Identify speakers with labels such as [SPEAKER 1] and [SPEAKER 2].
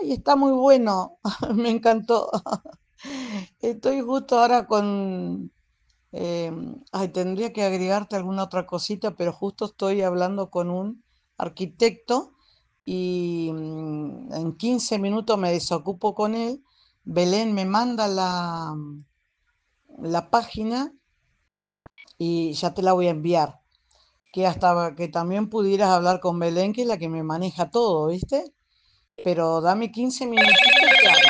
[SPEAKER 1] Ay, está muy bueno, me encantó. Estoy justo ahora con... ay, tendría que agregarte alguna otra cosita, pero justo estoy hablando con un arquitecto y en 15 minutos me desocupo con él. Belén me manda la página y ya te la voy a enviar. Que hasta que también pudieras hablar con Belén, que es la que me maneja todo, ¿viste? Pero dame 15 minutitos.